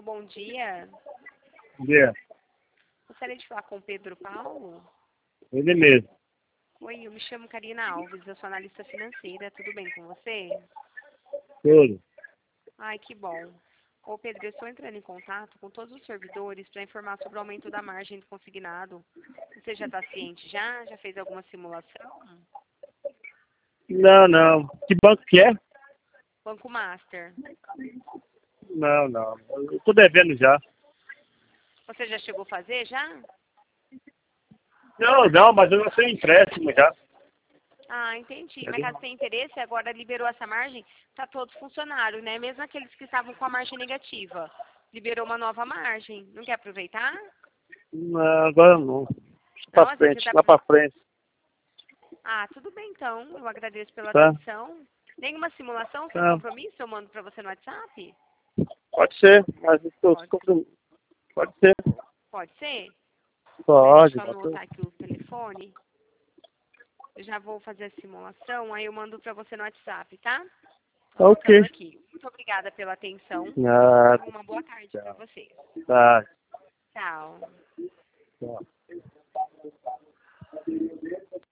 bom dia. Bom dia. Gostaria de falar com o Pedro Paulo. Ele mesmo. Oi, eu me chamo Karina Alves, eu sou analista financeira. Tudo bem com você? Tudo. Ai, que bom. Ô, Pedro, eu estou entrando em contato com todos os servidores para informar sobre o aumento da margem do consignado. Você já está ciente já? Já fez alguma simulação? Não. Que banco que é? Banco Master. Não. Eu tô devendo já. Você já chegou a fazer já? Não, mas eu não sei empréstimo já. Ah, entendi. Mas Entendeu? caso tenha interesse, agora liberou essa margem para todos os funcionários, né? Mesmo aqueles que estavam com a margem negativa. Liberou uma nova margem. Não quer aproveitar? Não, agora não. Não, Pra às vezes você frente, tá... lá pra frente. Ah, tudo bem então. Eu agradeço pela Tá? atenção. Nenhuma simulação sem Tá. compromisso? Eu mando para você no WhatsApp? Pode ser, mas Pode, pode ser. pode ser? Peraí, Pode, deixa eu anotar aqui o telefone. Eu já vou fazer a simulação, aí eu mando para você no WhatsApp, tá? Ok. Anotando aqui. Muito obrigada pela atenção. Nada. Uma boa tarde para Tchau. você. Tá. Tchau. Tchau.